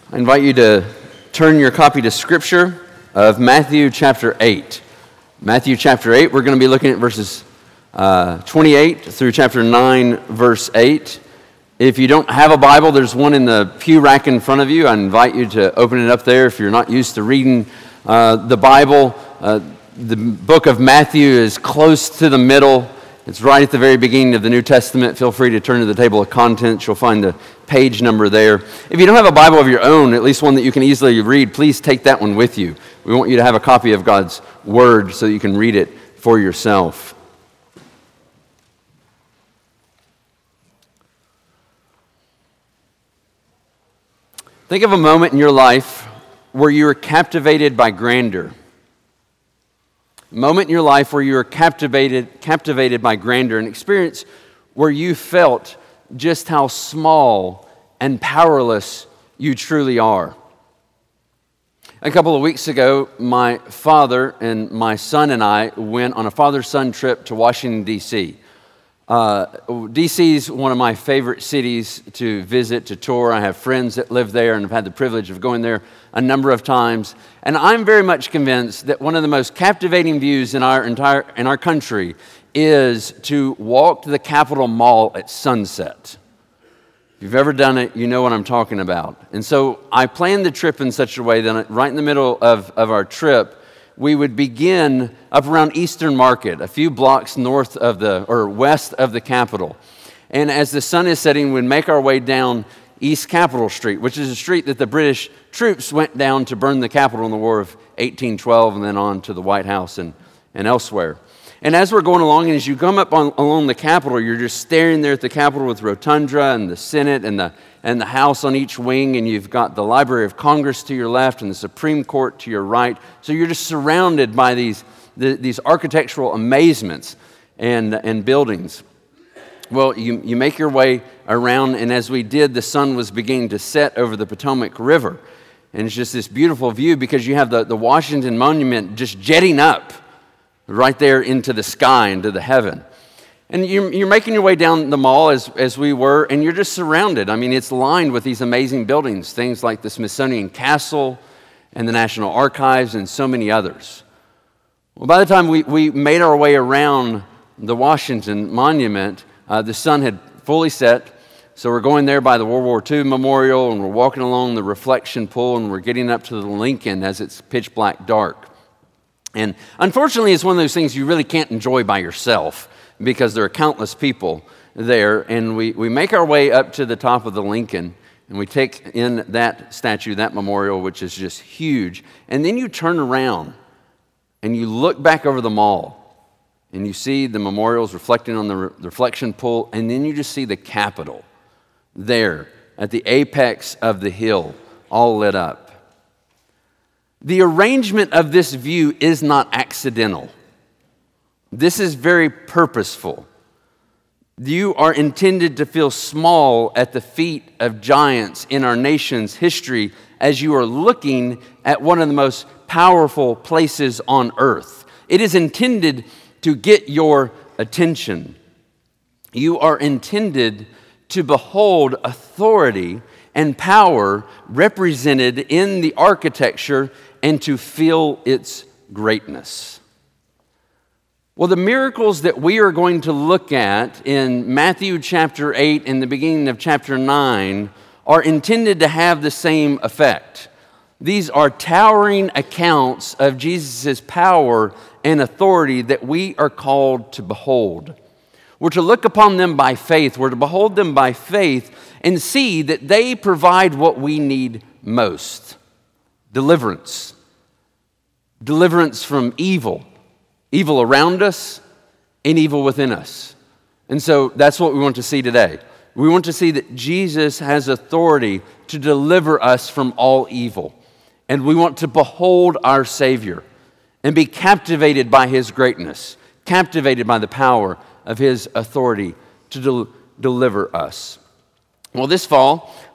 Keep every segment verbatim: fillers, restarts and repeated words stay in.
I invite you to turn your copy to Scripture of Matthew chapter eight. Matthew chapter eight, we're going to be looking at verses uh, twenty-eight through chapter nine, verse eight. If you don't have a Bible, there's one in the pew rack in front of you. I invite you to open it up there if you're not used to reading uh, the Bible. Uh, the book of Matthew is close to the middle. It's right at the very beginning of the New Testament. Feel free to turn to the table of contents. You'll find the page number there. If you don't have a Bible of your own, at least one that you can easily read, please take that one with you. We want you to have a copy of God's Word so that you can read it for yourself. Think of a moment in your life where you were captivated by grandeur. A moment in your life where you were captivated, captivated by grandeur, an experience where you felt just how small and powerless you truly are. A couple of weeks ago, my father and my son and I went on a father-son trip to Washington, D C Uh, D C is one of my favorite cities to visit, to tour. I have friends that live there and have had the privilege of going there a number of times. And I'm very much convinced that one of the most captivating views in our entire in our country is to walk to the Capitol Mall at sunset. If you've ever done it, you know what I'm talking about. And so I planned the trip in such a way that right in the middle of, of our trip, we would begin up around Eastern Market, a few blocks north of the, or west of the Capitol. And as the sun is setting, we'd make our way down East Capitol Street, which is a street that the British troops went down to burn the Capitol in the War of eighteen twelve and then on to the White House and, and elsewhere. And as we're going along, and as you come up on, along the Capitol, you're just staring there at the Capitol with Rotunda and the Senate and the and the House on each wing, and you've got the Library of Congress to your left and the Supreme Court to your right. So you're just surrounded by these the, these architectural amazements and and buildings. Well, you, you make your way around, and as we did, the sun was beginning to set over the Potomac River. And it's just this beautiful view because you have the, the Washington Monument just jetting up right there into the sky, into the heaven. And you're, you're making your way down the mall as, as we were, and you're just surrounded. I mean, it's lined with these amazing buildings, things like the Smithsonian Castle and the National Archives and so many others. Well, by the time we, we made our way around the Washington Monument, uh, the sun had fully set. So we're going there by the World War Two Memorial, and we're walking along the reflection pool, and we're getting up to the Lincoln as it's pitch black dark. And unfortunately, it's one of those things you really can't enjoy by yourself because there are countless people there. And we, we make our way up to the top of the Lincoln, and we take in that statue, that memorial, which is just huge. And then you turn around, and you look back over the mall, and you see the memorials reflecting on the re- reflection pool, and then you just see the Capitol there at the apex of the hill, all lit up. The arrangement of this view is not accidental. This is very purposeful. You are intended to feel small at the feet of giants in our nation's history as you are looking at one of the most powerful places on earth. It is intended to get your attention. You are intended to behold authority and power represented in the architecture and to feel its greatness. Well, the miracles that we are going to look at in Matthew chapter eight and the beginning of chapter nine are intended to have the same effect. These are towering accounts of Jesus' power and authority that we are called to behold. We're to look upon them by faith. We're to behold them by faith and see that they provide what we need most: deliverance. Deliverance from evil. Evil around us and evil within us. And so that's what we want to see today. We want to see that Jesus has authority to deliver us from all evil. And we want to behold our Savior and be captivated by His greatness, captivated by the power of His authority to del- deliver us. Well, this fall,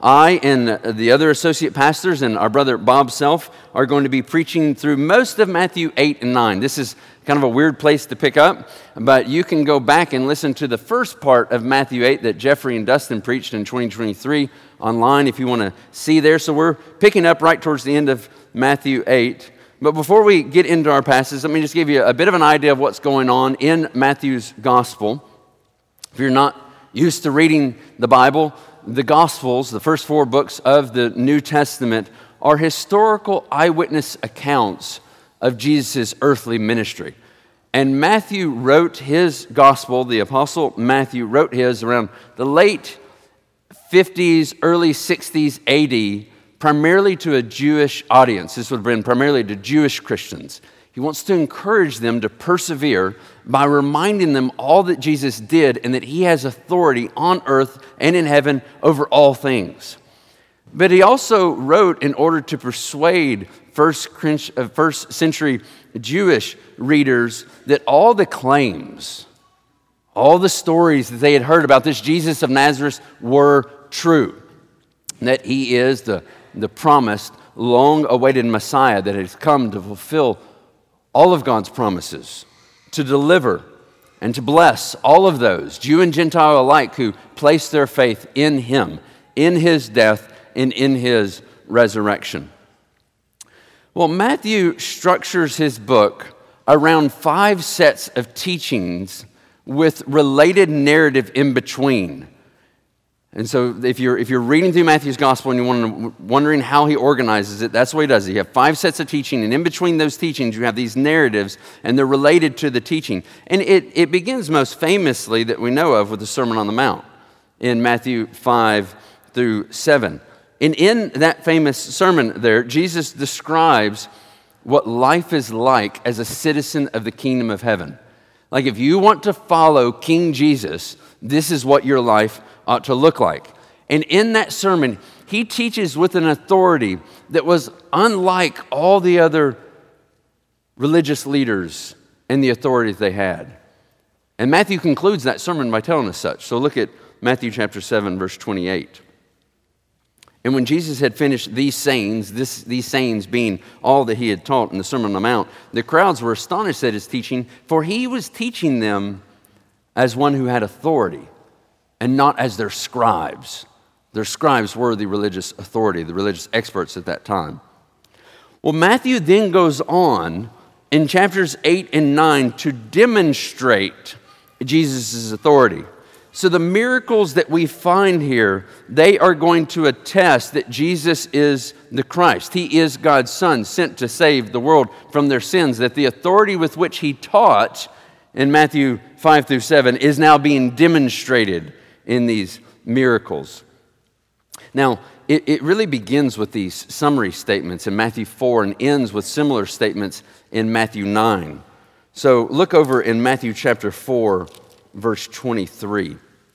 I and the other associate pastors and our brother Bob Self are going to be preaching through most of Matthew eight and nine. This is kind of a weird place to pick up, but you can go back and listen to the first part of Matthew eight that Jeffrey and Dustin preached in twenty twenty-three online if you want to see there. So we're picking up right towards the end of Matthew eight. But before we get into our passage, let me just give you a bit of an idea of what's going on in Matthew's gospel. If you're not used to reading the Bible, the Gospels, the first four books of the New Testament, are historical eyewitness accounts of Jesus' earthly ministry. And Matthew wrote his gospel, the Apostle Matthew wrote his around the late fifties, early sixties A D, primarily to a Jewish audience. This would have been primarily to Jewish Christians. He wants to encourage them to persevere by reminding them all that Jesus did and that he has authority on earth and in heaven over all things. But he also wrote in order to persuade first, first century Jewish readers that all the claims, all the stories that they had heard about this Jesus of Nazareth were true. That he is the, the promised, long-awaited Messiah that has come to fulfill all of God's promises, to deliver and to bless all of those, Jew and Gentile alike, who place their faith in him, in his death, and in his resurrection. Well, Matthew structures his book around five sets of teachings with related narrative in between. And so if you're if you're reading through Matthew's gospel and you're wondering how he organizes it, that's what he does. You have five sets of teaching, and in between those teachings, you have these narratives, and they're related to the teaching. And it, it begins most famously that we know of with the Sermon on the Mount in Matthew five through seven. And in that famous sermon there, Jesus describes what life is like as a citizen of the kingdom of heaven. Like if you want to follow King Jesus, this is what your life ought to look like. And in that sermon, he teaches with an authority that was unlike all the other religious leaders and the authorities they had. And Matthew concludes that sermon by telling us such. So look at Matthew chapter seven, verse twenty-eight. And when Jesus had finished these sayings, this, these sayings being all that he had taught in the Sermon on the Mount, the crowds were astonished at his teaching, for he was teaching them as one who had authority, and not as their scribes. Their scribes were the religious authority, the religious experts at that time. Well, Matthew then goes on in chapters eight and nine to demonstrate Jesus' authority. So the miracles that we find here, they are going to attest that Jesus is the Christ. He is God's Son, sent to save the world from their sins, that the authority with which he taught in Matthew five through seven is now being demonstrated in these miracles. Now, it, it really begins with these summary statements in Matthew four and ends with similar statements in Matthew nine. So look over in Matthew chapter four, verse twenty-three.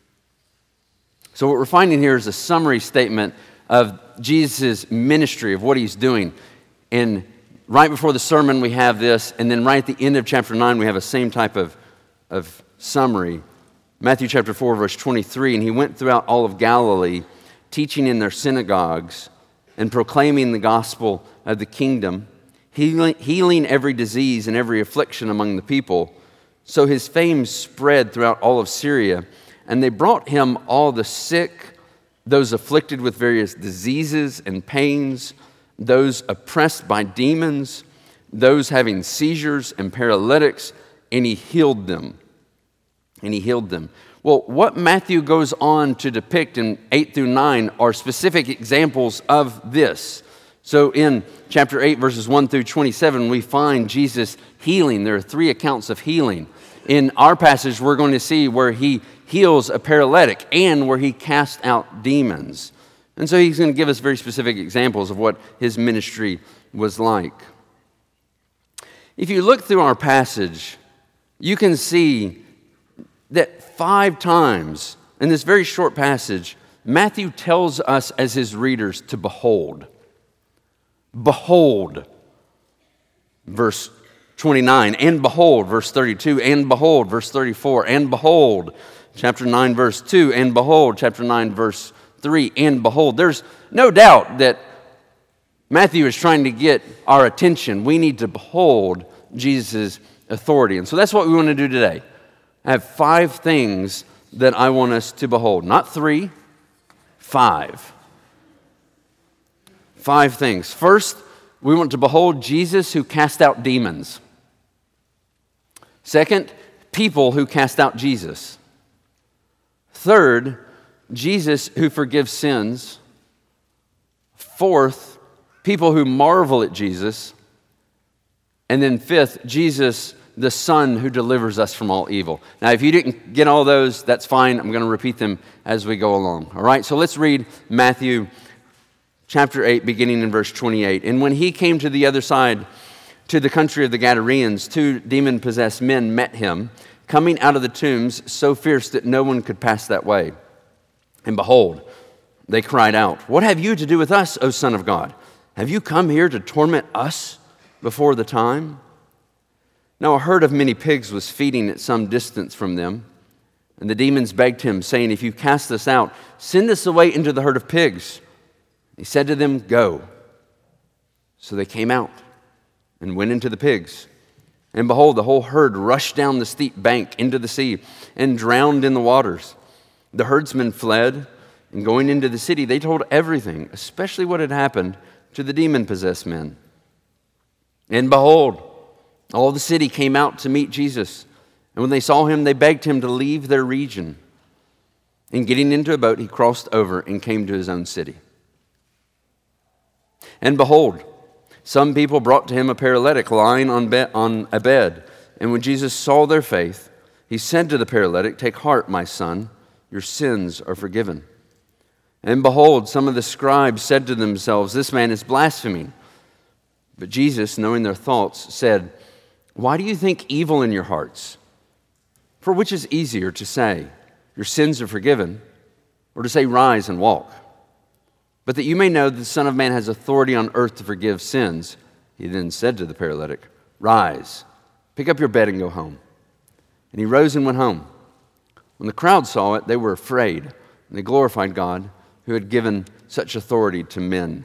So what we're finding here is a summary statement of Jesus' ministry, of what he's doing. And right before the sermon, we have this, and then right at the end of chapter nine, we have a same type of, of summary. Matthew chapter four, verse twenty-three, and he went throughout all of Galilee, teaching in their synagogues and proclaiming the gospel of the kingdom, healing, healing every disease and every affliction among the people. So his fame spread throughout all of Syria, and they brought him all the sick, those afflicted with various diseases and pains, those oppressed by demons, those having seizures and paralytics, and he healed them. And he healed them. Well, what Matthew goes on to depict in eight through nine are specific examples of this. So in chapter eight, verses one through twenty-seven, we find Jesus healing. There are three accounts of healing. In our passage, we're going to see where he heals a paralytic and where he casts out demons. And so he's going to give us very specific examples of what his ministry was like. If you look through our passage, you can see that five times in this very short passage, Matthew tells us as his readers to behold. Behold, verse twenty-nine, and behold, verse thirty-two, and behold, verse thirty-four, and behold, chapter nine, verse two, and behold, chapter nine, verse three, and behold. There's no doubt that Matthew is trying to get our attention. We need to behold Jesus' authority. And so that's what we want to do today. I have five things that I want us to behold. Not three, five. Five things. First, we want to behold Jesus who cast out demons. Second, people who cast out Jesus. Third, Jesus who forgives sins. Fourth, people who marvel at Jesus. And then fifth, Jesus, the Son who delivers us from all evil. Now, if you didn't get all those, that's fine. I'm going to repeat them as we go along. All right, so let's read Matthew chapter eight, beginning in verse twenty-eight. And when he came to the other side, to the country of the Gadarenes, two demon-possessed men met him, coming out of the tombs, so fierce that no one could pass that way. And behold, they cried out, "What have you to do with us, O Son of God? Have you come here to torment us before the time?" Now a herd of many pigs was feeding at some distance from them. And the demons begged him, saying, "If you cast us out, send us away into the herd of pigs." He said to them, "Go." So they came out and went into the pigs. And behold, the whole herd rushed down the steep bank into the sea and drowned in the waters. The herdsmen fled, and going into the city, they told everything, especially what had happened to the demon-possessed men. And behold, all the city came out to meet Jesus. And when they saw him, they begged him to leave their region. And getting into a boat, he crossed over and came to his own city. And behold, some people brought to him a paralytic lying on, be- on a bed. And when Jesus saw their faith, he said to the paralytic, "Take heart, my son, your sins are forgiven." And behold, some of the scribes said to themselves, "This man is blaspheming." But Jesus, knowing their thoughts, said, "Why do you think evil in your hearts? For which is easier to say, 'Your sins are forgiven,' or to say, 'Rise and walk'? But that you may know that the Son of Man has authority on earth to forgive sins," he then said to the paralytic, "Rise, pick up your bed and go home." And he rose and went home. When the crowd saw it, they were afraid, and they glorified God who had given such authority to men.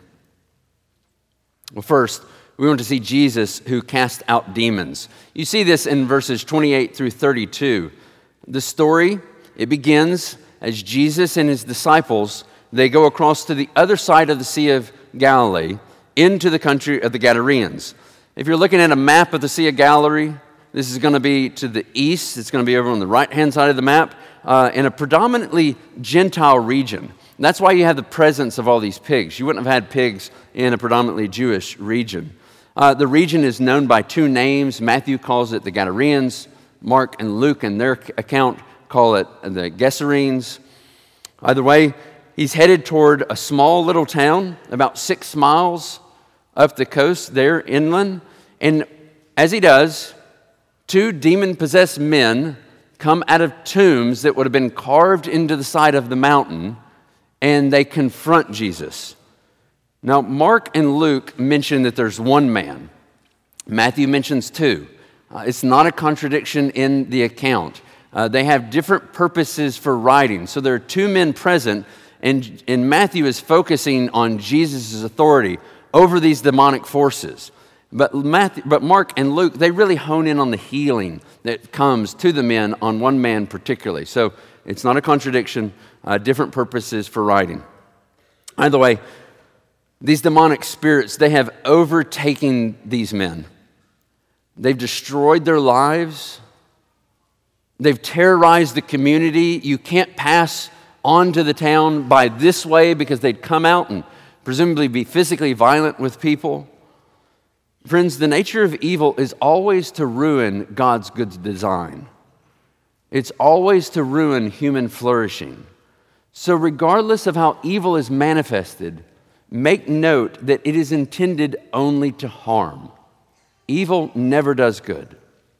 Well, first, we want to see Jesus who cast out demons. You see this in verses twenty-eight through thirty-two. The story, it begins as Jesus and his disciples, they go across to the other side of the Sea of Galilee into the country of the Gadarenes. If you're looking at a map of the Sea of Galilee, this is going to be to the east. It's going to be over on the right-hand side of the map uh, in a predominantly Gentile region. And that's why you have the presence of all these pigs. You wouldn't have had pigs in a predominantly Jewish region. Uh, the region is known by two names. Matthew calls it the Gadarenes. Mark and Luke, in their account, call it the Gessarenes. Either way, he's headed toward a small little town about six miles up the coast there inland. And as he does, two demon-possessed men come out of tombs that would have been carved into the side of the mountain, and they confront Jesus. Now, Mark and Luke mention that there's one man. Matthew mentions two. Uh, it's not a contradiction in the account. Uh, they have different purposes for writing. So there are two men present, and, and Matthew is focusing on Jesus' authority over these demonic forces. But Matthew, but Mark and Luke, they really hone in on the healing that comes to the men on one man particularly. So it's not a contradiction, uh, different purposes for writing. Either way, these demonic spirits, they have overtaken these men. They've destroyed their lives. They've terrorized the community. You can't pass onto the town by this way because they'd come out and presumably be physically violent with people. Friends, the nature of evil is always to ruin God's good design. It's always to ruin human flourishing. So regardless of how evil is manifested, make note that it is intended only to harm. Evil never does good.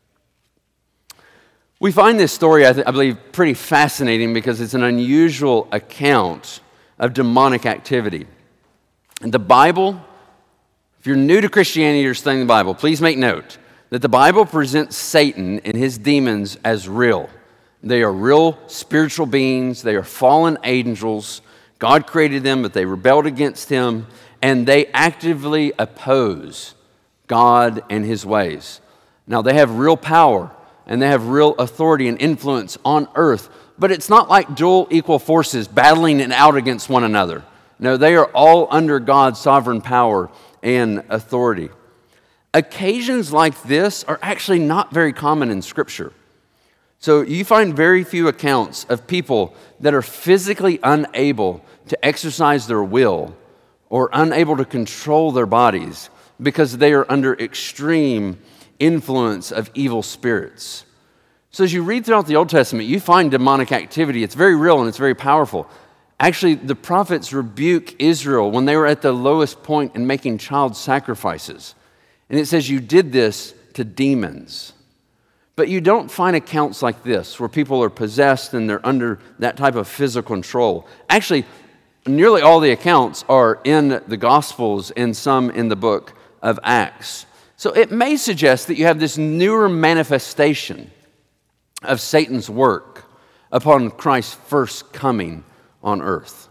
We find this story, I, th- I believe, pretty fascinating because it's an unusual account of demonic activity. And the Bible, if you're new to Christianity or studying the Bible, please make note that the Bible presents Satan and his demons as real. They are real spiritual beings. They are fallen angels God created them, but they rebelled against him, and they actively oppose God and his ways. Now, they have real power, and they have real authority and influence on earth, but it's not like dual equal forces battling it out against one another. No, they are all under God's sovereign power and authority. Occasions like this are actually not very common in Scripture. So you find very few accounts of people that are physically unable to exercise their will or unable to control their bodies because they are under extreme influence of evil spirits. So as you read throughout the Old Testament, you find demonic activity. It's very real and it's very powerful. Actually, the prophets rebuke Israel when they were at the lowest point in making child sacrifices. And it says, you did this to demons. But you don't find accounts like this where people are possessed and they're under that type of physical control. Actually, nearly all the accounts are in the Gospels and some in the book of Acts. So it may suggest that you have this newer manifestation of Satan's work upon Christ's first coming on earth.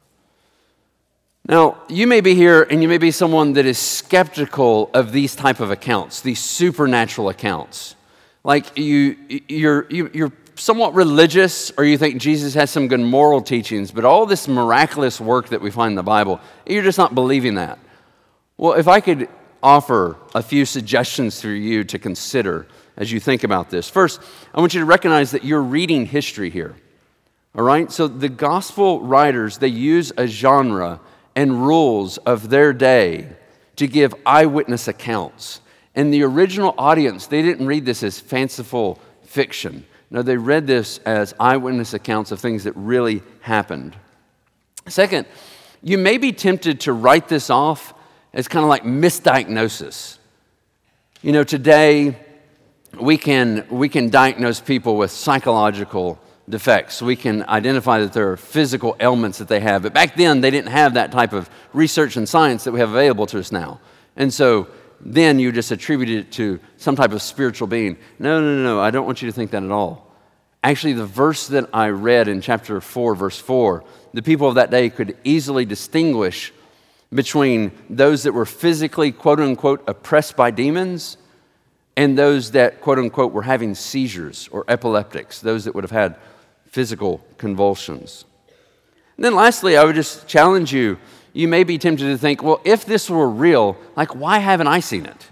Now, you may be here and you may be someone that is skeptical of these type of accounts, these supernatural accounts. Like you, you're, you're somewhat religious, or you think Jesus has some good moral teachings, but all this miraculous work that we find in the Bible, you're just not believing that. Well, if I could offer a few suggestions for you to consider as you think about this. First, I want you to recognize that you're reading history here. All right? So the gospel writers, they use a genre and rules of their day to give eyewitness accounts. And the original audience, they didn't read this as fanciful fiction. No, they read this as eyewitness accounts of things that really happened. Second, you may be tempted to write this off as kind of like misdiagnosis. You know, today we can we can diagnose people with psychological defects. We can identify that there are physical ailments that they have. But back then, they didn't have that type of research and science that we have available to us now. And so then you just attribute it to some type of spiritual being. No, no, no, no. I don't want you to think that at all. Actually, the verse that I read in chapter four, verse four, the people of that day could easily distinguish between those that were physically, quote unquote, oppressed by demons and those that, quote unquote, were having seizures or epileptics, those that would have had physical convulsions. And then lastly, I would just challenge you, you may be tempted to think, well, if this were real, like, why haven't I seen it?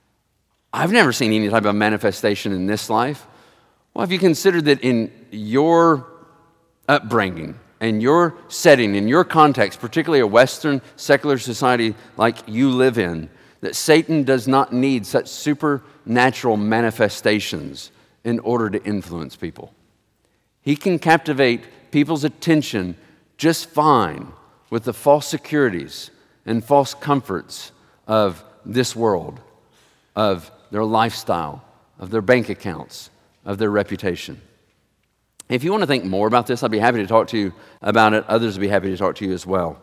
I've never seen any type of manifestation in this life. Well, have you considered that in your upbringing, in your setting, in your context, particularly a Western secular society like you live in, that Satan does not need such supernatural manifestations in order to influence people? He can captivate people's attention just fine with the false securities and false comforts of this world, of their lifestyle, of their bank accounts, of their reputation. If you want to think more about this, I'd be happy to talk to you about it. Others would be happy to talk to you as well.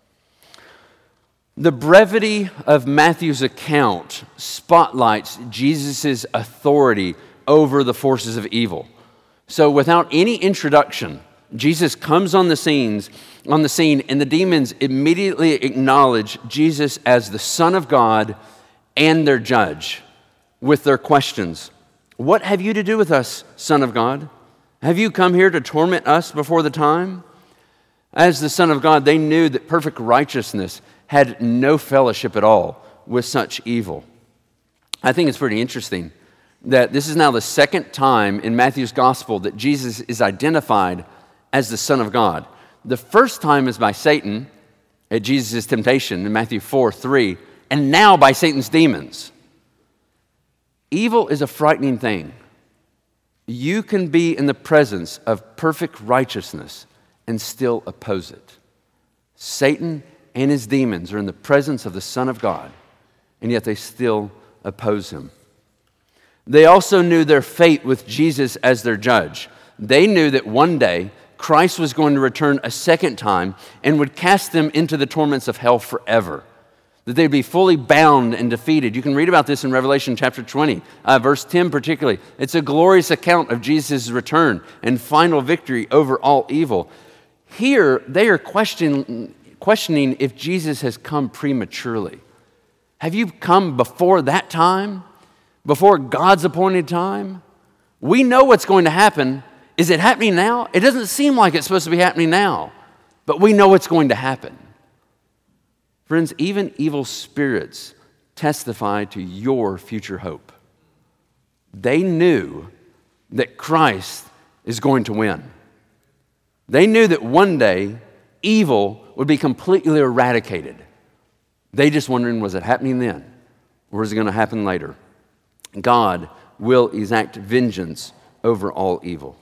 The brevity of Matthew's account spotlights Jesus' authority over the forces of evil. So without any introduction, Jesus comes on the scenes, on the scene, and the demons immediately acknowledge Jesus as the Son of God and their judge with their questions. What have you to do with us, Son of God? Have you come here to torment us before the time? As the Son of God, they knew that perfect righteousness had no fellowship at all with such evil. I think it's pretty interesting that this is now the second time in Matthew's gospel that Jesus is identified as the Son of God. The first time is by Satan at Jesus' temptation in Matthew four three, and now by Satan's demons. Evil is a frightening thing. You can be in the presence of perfect righteousness and still oppose it. Satan and his demons are in the presence of the Son of God, and yet they still oppose him. They also knew their fate with Jesus as their judge. They knew that one day Christ was going to return a second time and would cast them into the torments of hell forever, that they'd be fully bound and defeated. You can read about this in Revelation chapter twenty, uh, verse ten particularly. It's a glorious account of Jesus' return and final victory over all evil. Here, they are question, questioning if Jesus has come prematurely. Have you come before that time? Before God's appointed time? We know what's going to happen. Is it happening now? It doesn't seem like it's supposed to be happening now, but we know what's going to happen. Friends, even evil spirits testify to your future hope. They knew that Christ is going to win. They knew that one day evil would be completely eradicated. They just wondering, was it happening then? Or is it going to happen later? God will exact vengeance over all evil.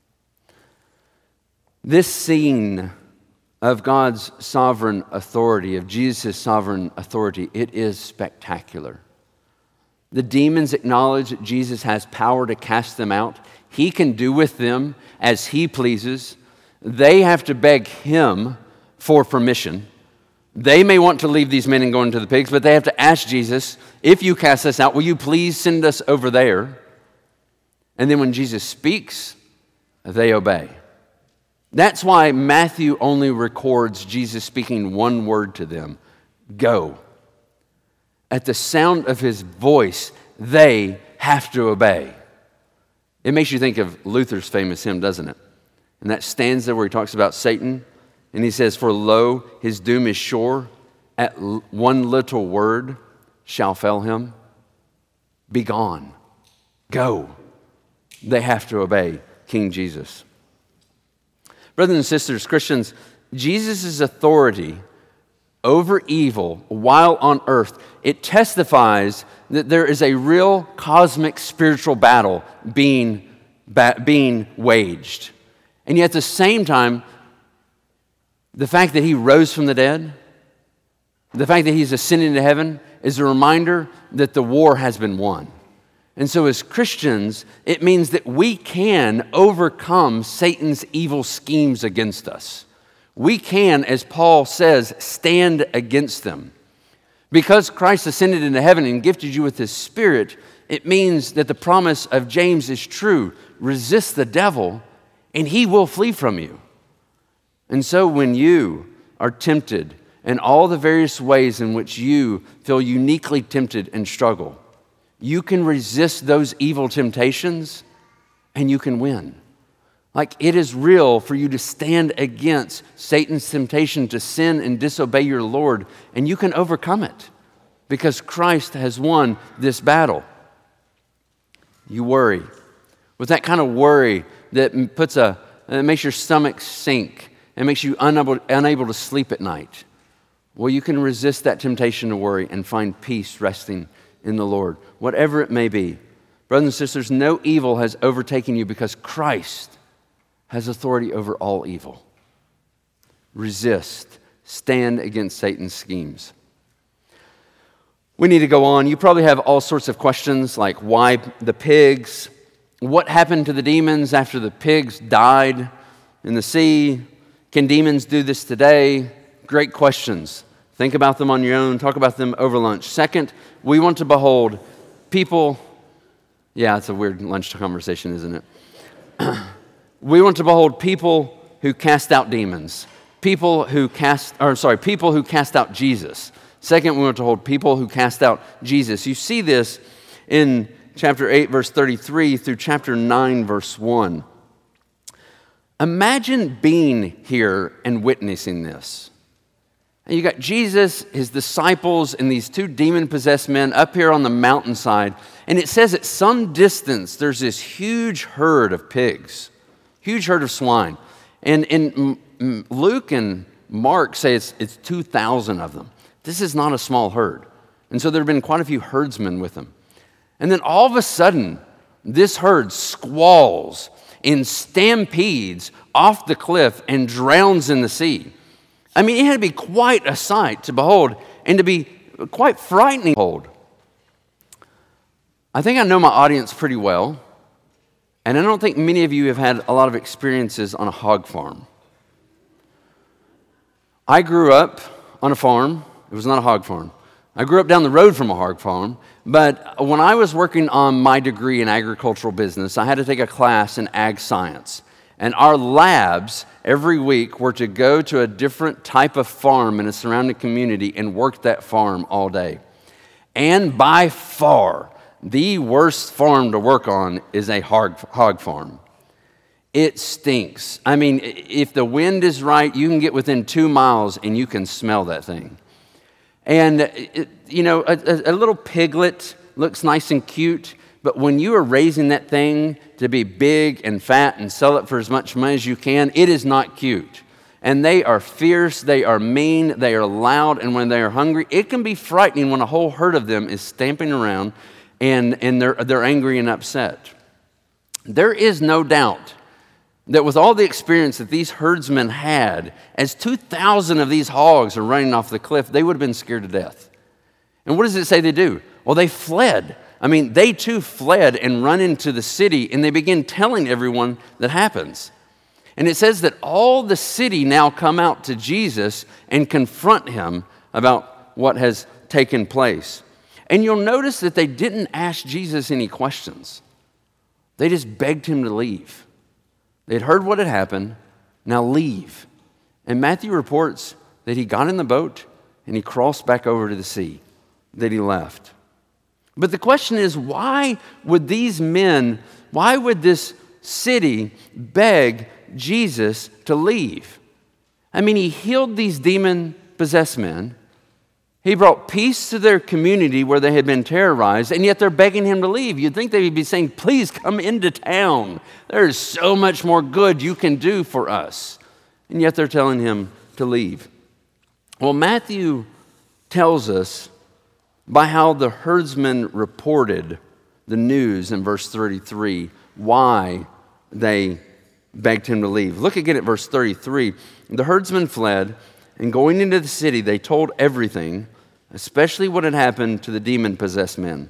This scene of God's sovereign authority, of Jesus' sovereign authority, it is spectacular. The demons acknowledge that Jesus has power to cast them out. He can do with them as he pleases. They have to beg him for permission. They may want to leave these men and go into the pigs, but they have to ask Jesus, if you cast us out, will you please send us over there? And then when Jesus speaks, they obey. That's why Matthew only records Jesus speaking one word to them, go. At the sound of his voice, they have to obey. It makes you think of Luther's famous hymn, doesn't it? And that stanza where he talks about Satan, and he says, for lo, his doom is sure, at l- one little word shall fell him. Be gone, go. They have to obey King Jesus. Brothers and sisters, Christians, Jesus' authority over evil while on earth, it testifies that there is a real cosmic spiritual battle being, ba- being waged. And yet at the same time, the fact that he rose from the dead, the fact that he's ascended into heaven is a reminder that the war has been won. And so as Christians, it means that we can overcome Satan's evil schemes against us. We can, as Paul says, stand against them. Because Christ ascended into heaven and gifted you with his Spirit, it means that the promise of James is true. Resist the devil, and he will flee from you. And so when you are tempted in all the various ways in which you feel uniquely tempted and struggle, you can resist those evil temptations and you can win. Like it is real for you to stand against Satan's temptation to sin and disobey your Lord, and you can overcome it because Christ has won this battle. You worry. With that kind of worry that puts a, that makes your stomach sink and makes you unable, unable to sleep at night. Well, you can resist that temptation to worry and find peace resting in the Lord, whatever it may be. Brothers and sisters, no evil has overtaken you because Christ has authority over all evil. Resist. Stand against Satan's schemes. We need to go on. You probably have all sorts of questions like why the pigs? What happened to the demons after the pigs died in the sea? Can demons do this today? Great questions. Think about them on your own. Talk about them over lunch. Second, we want to behold people. Yeah, it's a weird lunch conversation, isn't it? We want to behold people who cast out demons. People who cast, or sorry, people who cast out Jesus. Second, we want to hold people who cast out Jesus. You see this in chapter eight, verse thirty-three through chapter nine, verse one. Imagine being here and witnessing this. And you got Jesus, his disciples, and these two demon-possessed men up here on the mountainside. And it says at some distance, there's this huge herd of pigs, huge herd of swine. And, and Luke and Mark say it's, it's two thousand of them. This is not a small herd. And so there have been quite a few herdsmen with them. And then all of a sudden, this herd squalls and stampedes off the cliff and drowns in the sea. I mean, it had to be quite a sight to behold and to be quite frightening to behold. I think I know my audience pretty well, and I don't think many of you have had a lot of experiences on a hog farm. I grew up on a farm. It was not a hog farm. I grew up down the road from a hog farm, but when I was working on my degree in agricultural business, I had to take a class in ag science. And our labs every week were to go to a different type of farm in a surrounding community and work that farm all day. And by far, the worst farm to work on is a hog, hog farm. It stinks. I mean, if the wind is right, you can get within two miles and you can smell that thing. And, it, you know, a, a little piglet looks nice and cute, but when you are raising that thing to be big and fat and sell it for as much money as you can, it is not cute. And they are fierce, they are mean, they are loud, and when they are hungry, it can be frightening when a whole herd of them is stamping around and, and they're, they're angry and upset. There is no doubt that with all the experience that these herdsmen had, as two thousand of these hogs are running off the cliff, they would have been scared to death. And what does it say they do? Well, they fled. I mean, they too fled and run into the city, and they begin telling everyone that happens. And it says that all the city now come out to Jesus and confront him about what has taken place. And you'll notice that they didn't ask Jesus any questions. They just begged him to leave. They'd heard what had happened, now leave. And Matthew reports that he got in the boat and he crossed back over to the sea, that he left. But the question is, why would these men, why would this city beg Jesus to leave? I mean, he healed these demon-possessed men. He brought peace to their community where they had been terrorized, and yet they're begging him to leave. You'd think they'd be saying, please come into town. There's so much more good you can do for us. And yet they're telling him to leave. Well, Matthew tells us by how the herdsmen reported the news in verse thirty-three, why they begged him to leave. Look again at verse thirty-three. The herdsmen fled, and going into the city, they told everything, especially what had happened to the demon-possessed men.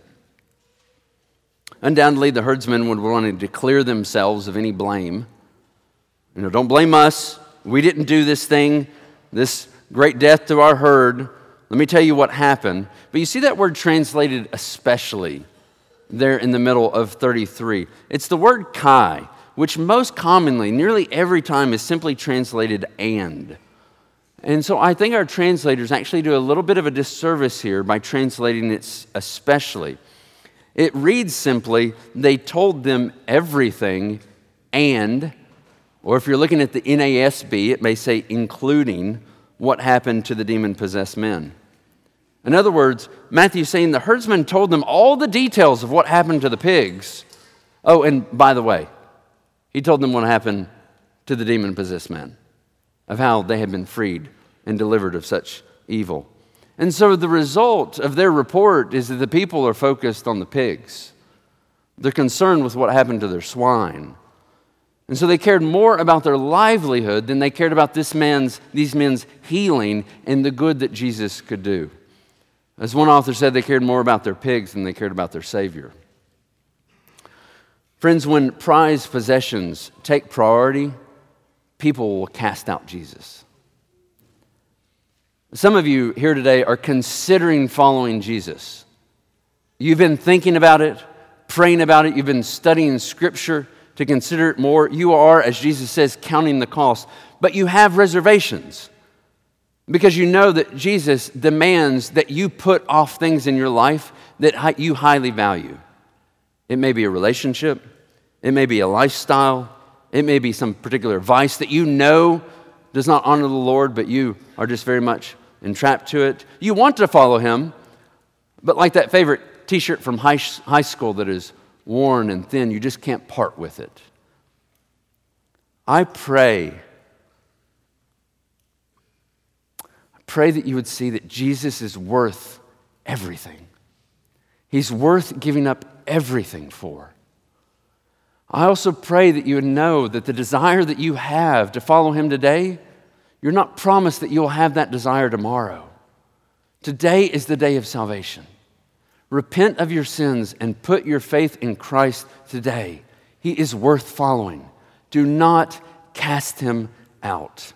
Undoubtedly, the herdsmen would want to clear themselves of any blame. You know, don't blame us. We didn't do this thing, this great death to our herd. Let me tell you what happened. But you see that word translated especially there in the middle of thirty-three. It's the word kai, which most commonly, nearly every time, is simply translated and. And so I think our translators actually do a little bit of a disservice here by translating it especially. It reads simply, they told them everything and, or if you're looking at the N A S B, it may say including what happened to the demon-possessed men. In other words, Matthew's saying the herdsman told them all the details of what happened to the pigs. Oh, and by the way, he told them what happened to the demon-possessed men, of how they had been freed and delivered of such evil. And so the result of their report is that the people are focused on the pigs. They're concerned with what happened to their swine. And so they cared more about their livelihood than they cared about this man's, these men's healing and the good that Jesus could do. As one author said, they cared more about their pigs than they cared about their Savior. Friends, when prized possessions take priority, people will cast out Jesus. Some of you here today are considering following Jesus. You've been thinking about it, praying about it. You've been studying Scripture to consider it more. You are, as Jesus says, counting the cost. But you have reservations because you know that Jesus demands that you put off things in your life that you highly value. It may be a relationship. It may be a lifestyle. It may be some particular vice that you know does not honor the Lord, but you are just very much entrapped to it. You want to follow him, but like that favorite t-shirt from high, high school that is worn and thin, you just can't part with it. I pray, I pray that you would see that Jesus is worth everything. He's worth giving up everything for. I also pray that you would know that the desire that you have to follow him today, you're not promised that you'll have that desire tomorrow. Today is the day of salvation. Repent of your sins and put your faith in Christ today. He is worth following. Do not cast him out.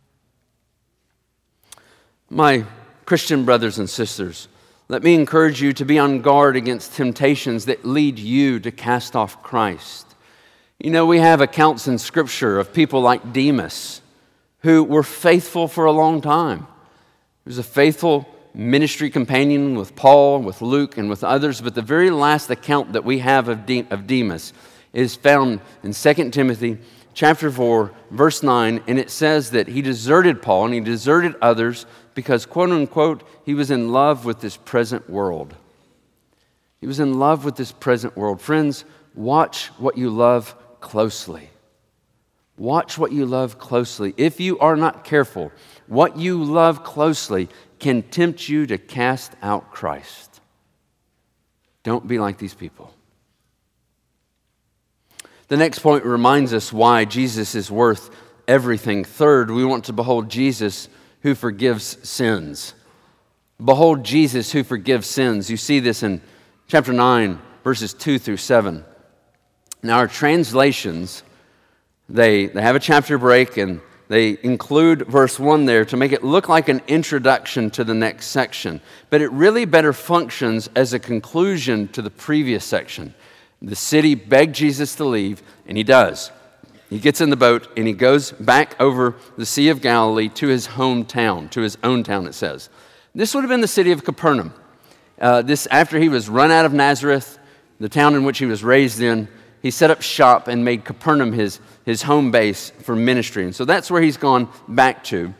My Christian brothers and sisters, let me encourage you to be on guard against temptations that lead you to cast off Christ. You know, we have accounts in Scripture of people like Demas who were faithful for a long time. He was a faithful ministry companion with Paul, with Luke, and with others. But the very last account that we have of, De- of Demas is found in Second Timothy chapter four, verse nine, and it says that he deserted Paul and he deserted others because, quote unquote, he was in love with this present world. He was in love with this present world. Friends, watch what you love closely. Watch what you love closely. If you are not careful, what you love closely can tempt you to cast out Christ. Don't be like these people. The next point reminds us why Jesus is worth everything. Third, we want to behold Jesus who forgives sins. Behold Jesus who forgives sins. You see this in chapter nine, verses two through seven. Now, our translations, they, they have a chapter break and they include verse one there to make it look like an introduction to the next section. But it really better functions as a conclusion to the previous section. The city begged Jesus to leave, and he does. He gets in the boat and he goes back over the Sea of Galilee to his hometown, to his own town, it says. This would have been the city of Capernaum. Uh, this after he was run out of Nazareth, the town in which he was raised in, he set up shop and made Capernaum his, his home base for ministry. And so that's where he's gone back to.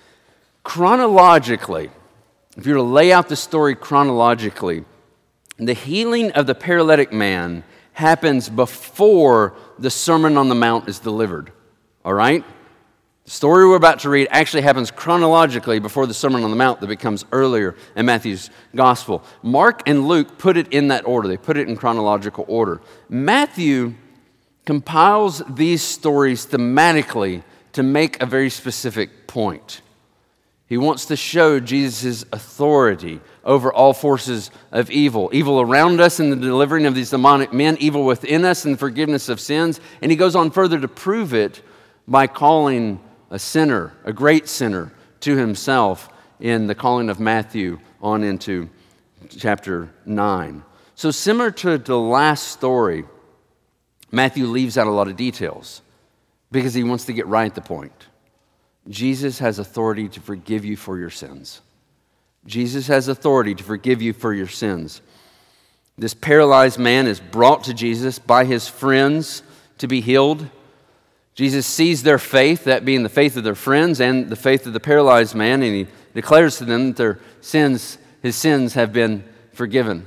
Chronologically, if you were to lay out the story chronologically, the healing of the paralytic man happens before the Sermon on the Mount is delivered. All right? The story we're about to read actually happens chronologically before the Sermon on the Mount that becomes earlier in Matthew's gospel. Mark and Luke put it in that order. They put it in chronological order. Matthew compiles these stories thematically to make a very specific point. He wants to show Jesus' authority over all forces of evil. Evil around us in the delivering of these demonic men, evil within us in the forgiveness of sins. And he goes on further to prove it by calling a sinner, a great sinner, to himself in the calling of Matthew on into chapter nine. So similar to the last story, Matthew leaves out a lot of details because he wants to get right at the point. Jesus has authority to forgive you for your sins. Jesus has authority to forgive you for your sins. This paralyzed man is brought to Jesus by his friends to be healed. Jesus sees their faith, that being the faith of their friends and the faith of the paralyzed man, and he declares to them that their sins, his sins have been forgiven.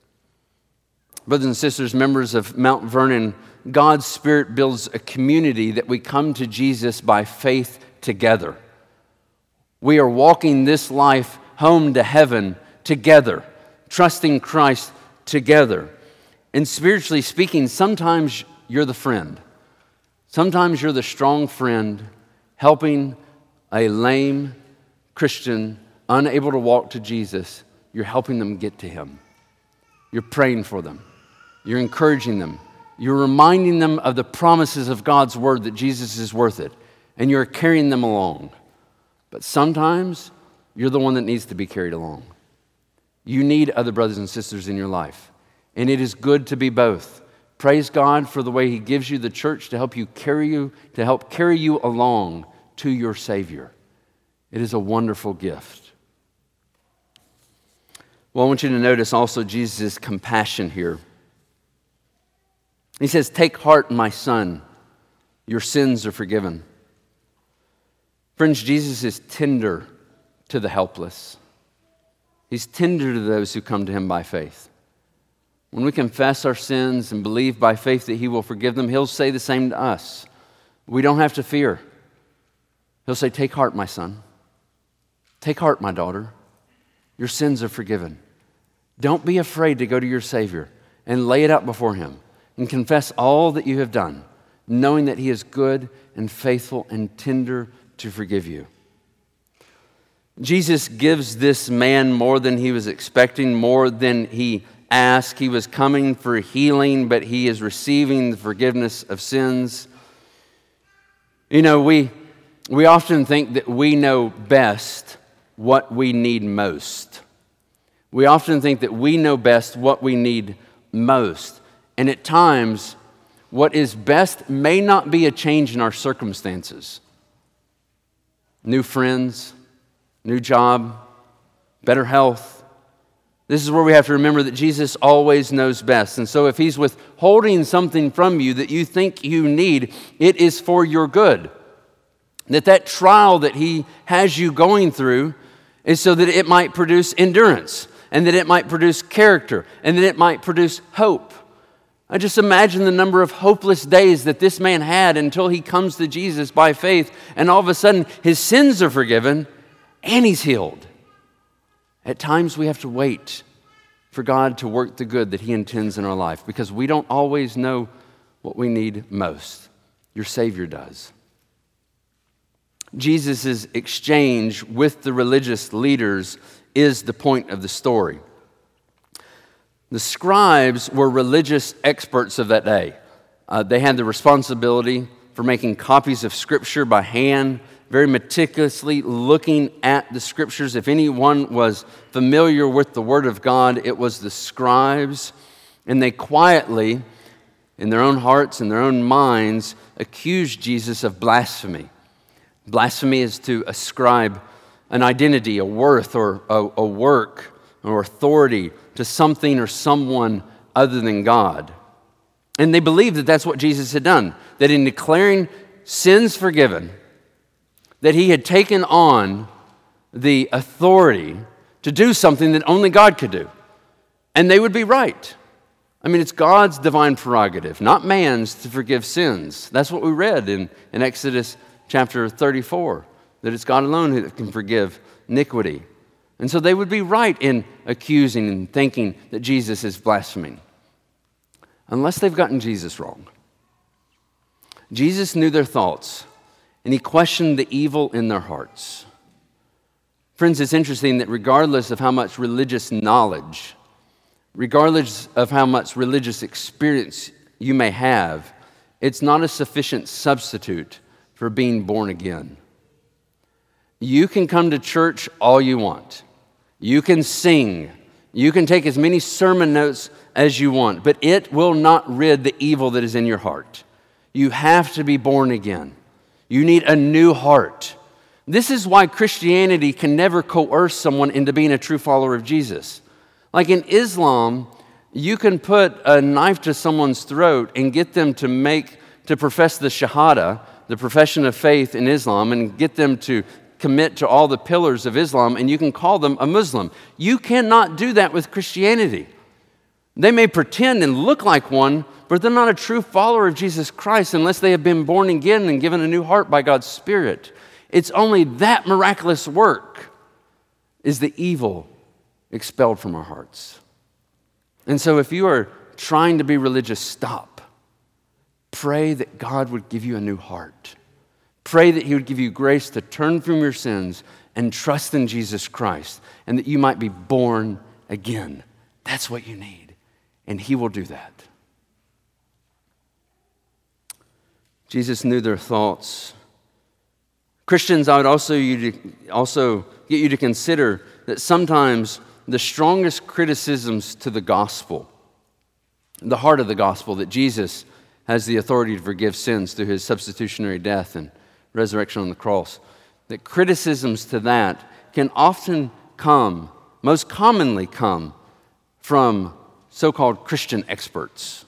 Brothers and sisters, members of Mount Vernon, God's Spirit builds a community that we come to Jesus by faith together. We are walking this life home to heaven together, trusting Christ together. And spiritually speaking, sometimes you're the friend. Sometimes you're the strong friend helping a lame Christian unable to walk to Jesus. You're helping them get to Him. You're praying for them. You're encouraging them. You're reminding them of the promises of God's Word that Jesus is worth it. And you're carrying them along. But sometimes you're the one that needs to be carried along. You need other brothers and sisters in your life. And it is good to be both. Praise God for the way He gives you the church to help you carry you, to help carry you along to your Savior. It is a wonderful gift. Well, I want you to notice also Jesus' compassion here. He says, "Take heart, my son, your sins are forgiven." Friends, Jesus is tender to the helpless. He's tender to those who come to Him by faith. When we confess our sins and believe by faith that He will forgive them, He'll say the same to us. We don't have to fear. He'll say, "Take heart, my son. Take heart, my daughter. Your sins are forgiven." Don't be afraid to go to your Savior and lay it out before Him and confess all that you have done, knowing that He is good and faithful and tender to forgive you. Jesus gives this man more than he was expecting, more than he asked. He was coming for healing, but he is receiving the forgiveness of sins. You know, we, we often think that we know best what we need most. We often think that we know best what we need most. And at times, what is best may not be a change in our circumstances. New friends, new job, better health. This is where we have to remember that Jesus always knows best. And so if he's withholding something from you that you think you need, it is for your good. That that trial that he has you going through is so that it might produce endurance, and that it might produce character, and that it might produce hope. I just imagine the number of hopeless days that this man had until he comes to Jesus by faith, and all of a sudden his sins are forgiven and he's healed. At times we have to wait for God to work the good that he intends in our life, because we don't always know what we need most. Your Savior does. Jesus' exchange with the religious leaders is the point of the story. The scribes were religious experts of that day. Uh, they had the responsibility for making copies of Scripture by hand, very meticulously looking at the Scriptures. If anyone was familiar with the Word of God, it was the scribes. And they quietly, in their own hearts and their own minds, accused Jesus of blasphemy. Blasphemy is to ascribe an identity, a worth, or a, a work, or authority to something or someone other than God. And they believed that that's what Jesus had done, that in declaring sins forgiven, that he had taken on the authority to do something that only God could do. And they would be right. I mean, it's God's divine prerogative, not man's, to forgive sins. That's what we read in, in Exodus chapter thirty-four, that it's God alone who can forgive iniquity. And so they would be right in accusing and thinking that Jesus is blaspheming, unless they've gotten Jesus wrong. Jesus knew their thoughts, and he questioned the evil in their hearts. Friends, it's interesting that regardless of how much religious knowledge, regardless of how much religious experience you may have, it's not a sufficient substitute for being born again. You can come to church all you want. You can sing. You can take as many sermon notes as you want, but it will not rid the evil that is in your heart. You have to be born again. You need a new heart. This is why Christianity can never coerce someone into being a true follower of Jesus. Like in Islam, you can put a knife to someone's throat and get them to make, to profess the Shahada, the profession of faith in Islam, and get them to commit to all the pillars of Islam, and you can call them a Muslim. You cannot do that with Christianity. They may pretend and look like one, but they're not a true follower of Jesus Christ unless they have been born again and given a new heart by God's Spirit. It's only that miraculous work is the evil expelled from our hearts. And so if you are trying to be religious, stop. Pray that God would give you a new heart. Pray that he would give you grace to turn from your sins and trust in Jesus Christ, and that you might be born again. That's what you need, and he will do that. Jesus knew their thoughts. Christians, I would also, you to, also get you to consider that sometimes the strongest criticisms to the gospel, the heart of the gospel, that Jesus has the authority to forgive sins through his substitutionary death and resurrection on the cross, that criticisms to that can often come, most commonly come, from so-called Christian experts.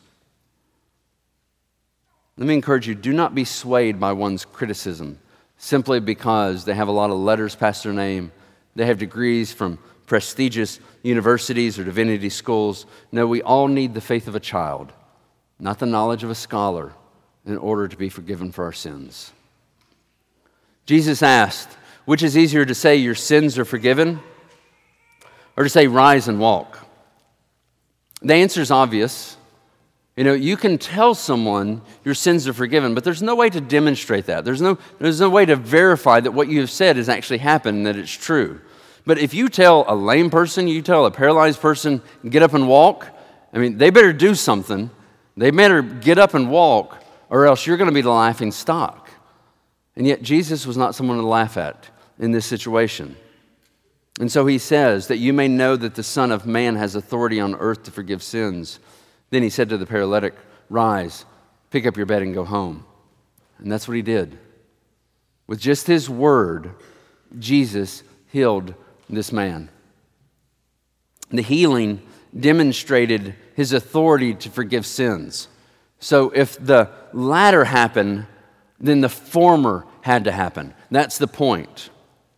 Let me encourage you, do not be swayed by one's criticism simply because they have a lot of letters past their name, they have degrees from prestigious universities or divinity schools. No, we all need the faith of a child, not the knowledge of a scholar, in order to be forgiven for our sins. Jesus asked, which is easier to say your sins are forgiven, or to say rise and walk? The answer is obvious. You know, you can tell someone your sins are forgiven, but there's no way to demonstrate that. There's no, there's no way to verify that what you have said has actually happened and that it's true. But if you tell a lame person, you tell a paralyzed person, get up and walk, I mean, they better do something. They better get up and walk, or else you're going to be the laughing stock. And yet Jesus was not someone to laugh at in this situation. And so he says that you may know that the Son of Man has authority on earth to forgive sins. Then he said to the paralytic, rise, pick up your bed and go home. And that's what he did. With just his word, Jesus healed this man. The healing demonstrated his authority to forgive sins. So if the latter happened, then the former had to happen. That's the point.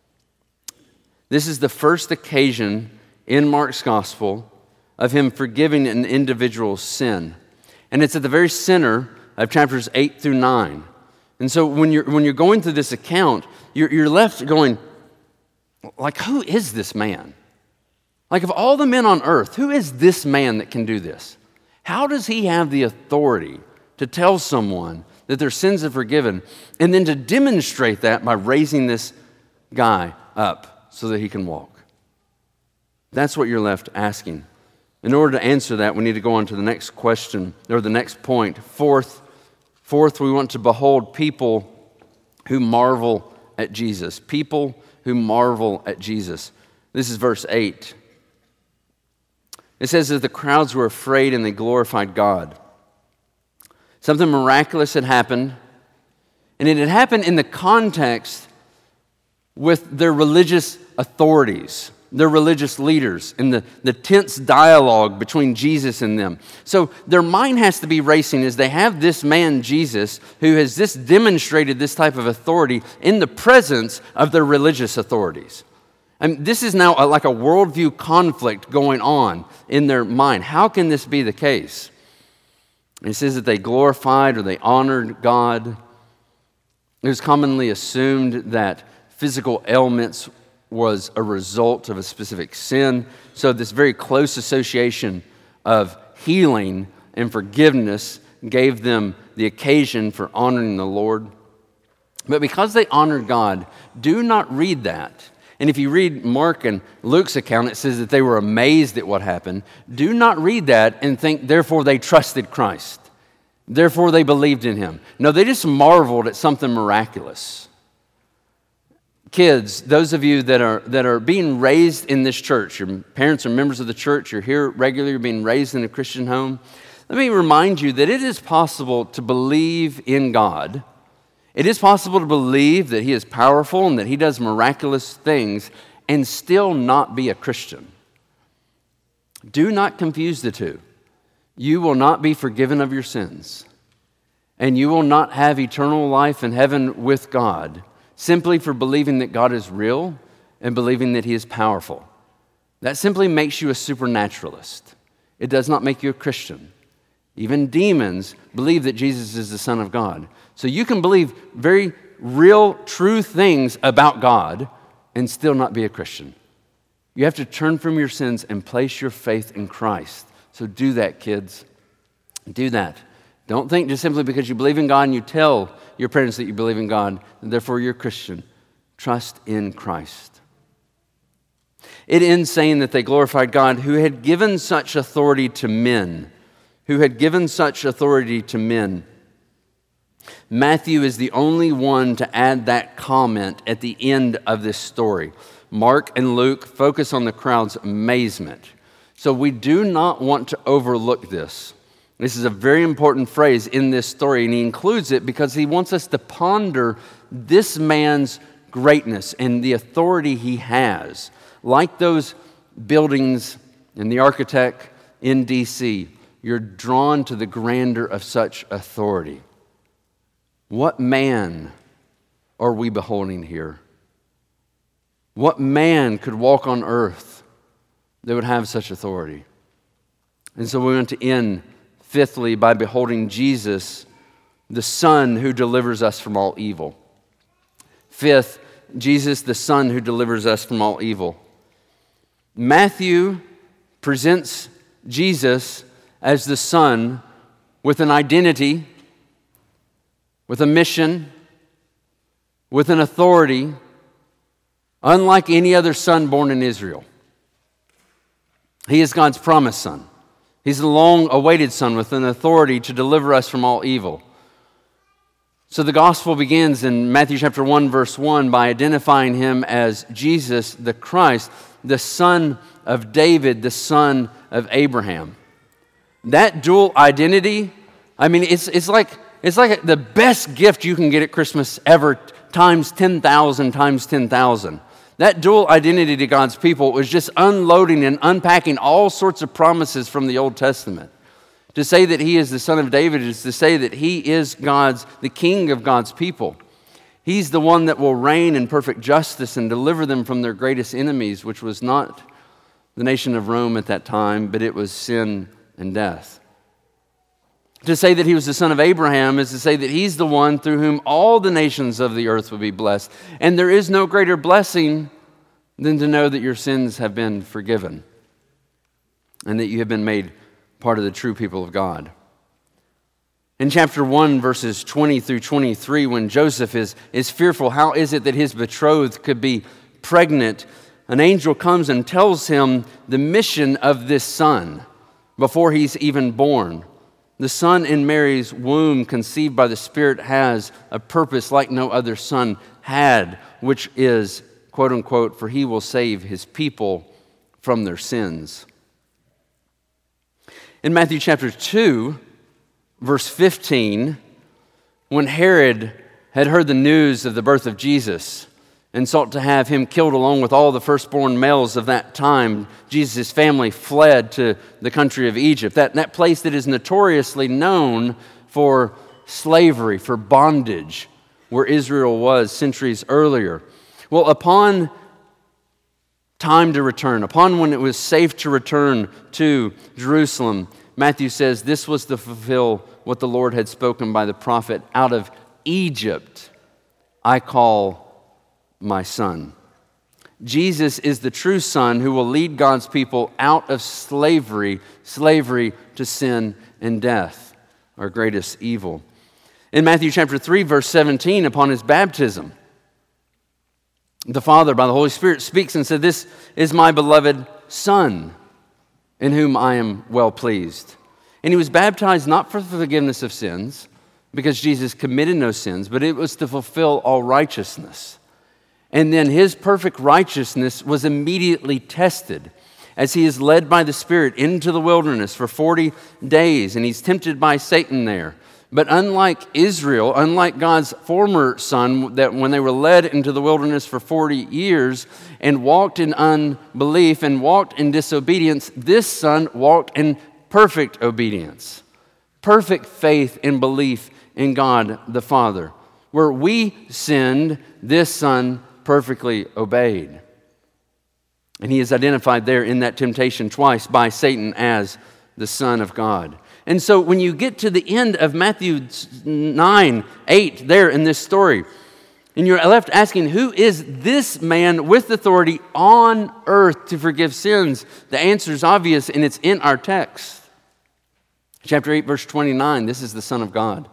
This is the first occasion in Mark's gospel of him forgiving an individual's sin. And it's at the very center of chapters eight through nine. And so when you're when you're going through this account, you're, you're left going, like, who is this man? Like, of all the men on earth, who is this man that can do this? How does he have the authority to tell someone that their sins are forgiven, and then to demonstrate that by raising this guy up so that he can walk? That's what you're left asking. In order to answer that, we need to go on to the next question, or the next point. Fourth, fourth, we want to behold people who marvel at Jesus. People who marvel at Jesus. This is verse eight. It says that the crowds were afraid and they glorified God. Something miraculous had happened, and it had happened in the context with their religious authorities, their religious leaders, in the, the tense dialogue between Jesus and them. So their mind has to be racing as they have this man, Jesus, who has just demonstrated this type of authority in the presence of their religious authorities. And this is now a, like a worldview conflict going on in their mind. How can this be the case? It says that they glorified or they honored God. It was commonly assumed that physical ailments was a result of a specific sin. So this very close association of healing and forgiveness gave them the occasion for honoring the Lord. But because they honored God, do not read that. And if you read Mark and Luke's account, it says that they were amazed at what happened. Do not read that and think, therefore, they trusted Christ. Therefore, they believed in him. No, they just marveled at something miraculous. Kids, those of you that are that are being raised in this church, your parents are members of the church, you're here regularly, you're being raised in a Christian home, let me remind you that it is possible to believe in God. It is possible to believe that he is powerful and that he does miraculous things and still not be a Christian. Do not confuse the two. You will not be forgiven of your sins, and you will not have eternal life in heaven with God simply for believing that God is real and believing that he is powerful. That simply makes you a supernaturalist. It does not make you a Christian. Even demons believe that Jesus is the Son of God. So you can believe very real, true things about God and still not be a Christian. You have to turn from your sins and place your faith in Christ. So do that, kids. Do that. Don't think just simply because you believe in God and you tell your parents that you believe in God, and therefore you're a Christian. Trust in Christ. It ends saying that they glorified God who had given such authority to men. Who had given such authority to men. Matthew is the only one to add that comment at the end of this story. Mark and Luke focus on the crowd's amazement. So we do not want to overlook this. This is a very important phrase in this story, and he includes it because he wants us to ponder this man's greatness and the authority he has. Like those buildings and the architect in D C, you're drawn to the grandeur of such authority. What man are we beholding here? What man could walk on earth that would have such authority? And so we want to end, fifthly, by beholding Jesus, the Son who delivers us from all evil. Fifth, Jesus, the Son who delivers us from all evil. Matthew presents Jesus as the Son with an identity, with a mission, with an authority, unlike any other son born in Israel. He is God's promised son. He's the long-awaited son with an authority to deliver us from all evil. So the gospel begins in Matthew chapter one, verse one, by identifying him as Jesus the Christ, the son of David, the son of Abraham. That dual identity, I mean, it's it's like it's like the best gift you can get at Christmas ever, times ten thousand, times ten thousand. That dual identity to God's people was just unloading and unpacking all sorts of promises from the Old Testament. To say that he is the son of David is to say that he is God's, the king of God's people. He's the one that will reign in perfect justice and deliver them from their greatest enemies, which was not the nation of Rome at that time, but it was sin and death. To say that he was the son of Abraham is to say that he's the one through whom all the nations of the earth will be blessed. And there is no greater blessing than to know that your sins have been forgiven and that you have been made part of the true people of God. In chapter one, verses twenty through twenty-three, when Joseph is, is fearful, how is it that his betrothed could be pregnant? An angel comes and tells him the mission of this son before he's even born. The son in Mary's womb, conceived by the Spirit, has a purpose like no other son had, which is, quote unquote, for he will save his people from their sins. In Matthew chapter two, verse fifteen, when Herod had heard the news of the birth of Jesus and sought to have him killed along with all the firstborn males of that time, Jesus' family fled to the country of Egypt, that, that place that is notoriously known for slavery, for bondage, where Israel was centuries earlier. Well, upon time to return, upon when it was safe to return to Jerusalem, Matthew says this was to fulfill what the Lord had spoken by the prophet, out of Egypt I call my son. Jesus is the true son who will lead God's people out of slavery, slavery to sin and death, our greatest evil. In Matthew chapter three, verse seventeen, upon his baptism, the Father, by the Holy Spirit, speaks and said, "This is my beloved Son, in whom I am well pleased." And he was baptized not for the forgiveness of sins, because Jesus committed no sins, but it was to fulfill all righteousness. And then his perfect righteousness was immediately tested as he is led by the Spirit into the wilderness for forty days, and he's tempted by Satan there. But unlike Israel, unlike God's former son, that when they were led into the wilderness for forty years and walked in unbelief and walked in disobedience, this son walked in perfect obedience, perfect faith and belief in God the Father. Where we sinned, this son perfectly obeyed. And he is identified there in that temptation twice by Satan as the Son of God. And so when you get to the end of Matthew nine, eight, there in this story, and you're left asking, who is this man with authority on earth to forgive sins? The answer is obvious, and it's in our text. Chapter eight, verse twenty-nine, this is the Son of God.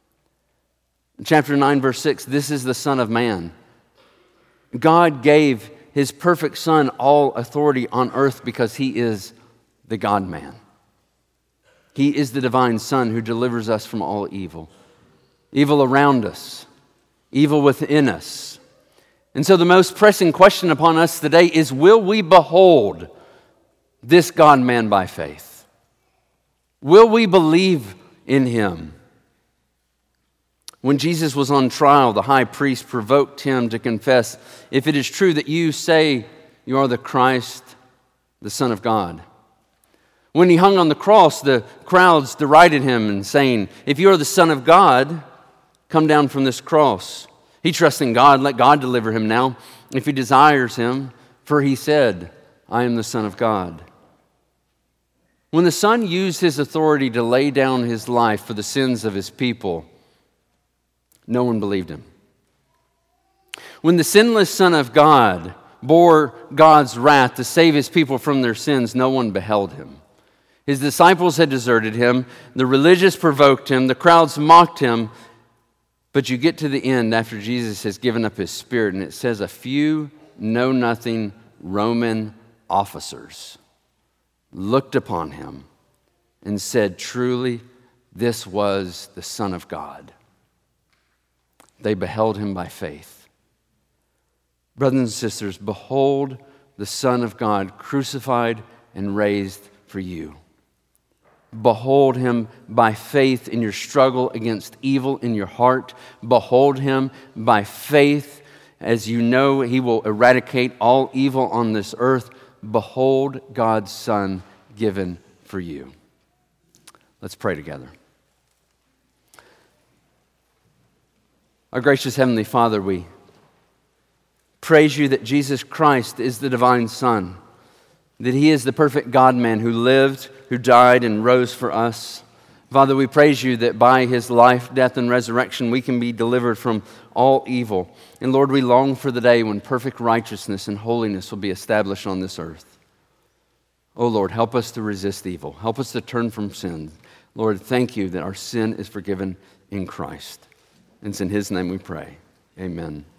Chapter nine, verse six, this is the Son of Man. God gave his perfect Son all authority on earth because he is the God-man. He is the divine Son who delivers us from all evil. Evil around us, evil within us. And so the most pressing question upon us today is, will we behold this God-man by faith? Will we believe in him? When Jesus was on trial, the high priest provoked him to confess, "If it is true that you say you are the Christ, the Son of God." When he hung on the cross, the crowds derided him and saying, "If you are the Son of God, come down from this cross." He trusts in God. Let God deliver him now, if he desires him. For he said, "I am the Son of God." When the Son used his authority to lay down his life for the sins of his people, no one believed him. When the sinless Son of God bore God's wrath to save his people from their sins, no one beheld him. His disciples had deserted him. The religious provoked him. The crowds mocked him. But you get to the end after Jesus has given up his spirit, and it says a few know-nothing Roman officers looked upon him and said, "Truly, this was the Son of God." They beheld him by faith. Brothers and sisters, behold the Son of God crucified and raised for you. Behold him by faith in your struggle against evil in your heart. Behold him by faith as you know he will eradicate all evil on this earth. Behold God's Son given for you. Let's pray together. Our gracious Heavenly Father, we praise you that Jesus Christ is the divine Son, that he is the perfect God-man who lived, who died, and rose for us. Father, we praise you that by his life, death, and resurrection, we can be delivered from all evil. And Lord, we long for the day when perfect righteousness and holiness will be established on this earth. Oh Lord, help us to resist evil. Help us to turn from sin. Lord, thank you that our sin is forgiven in Christ. And it's in his name we pray. Amen.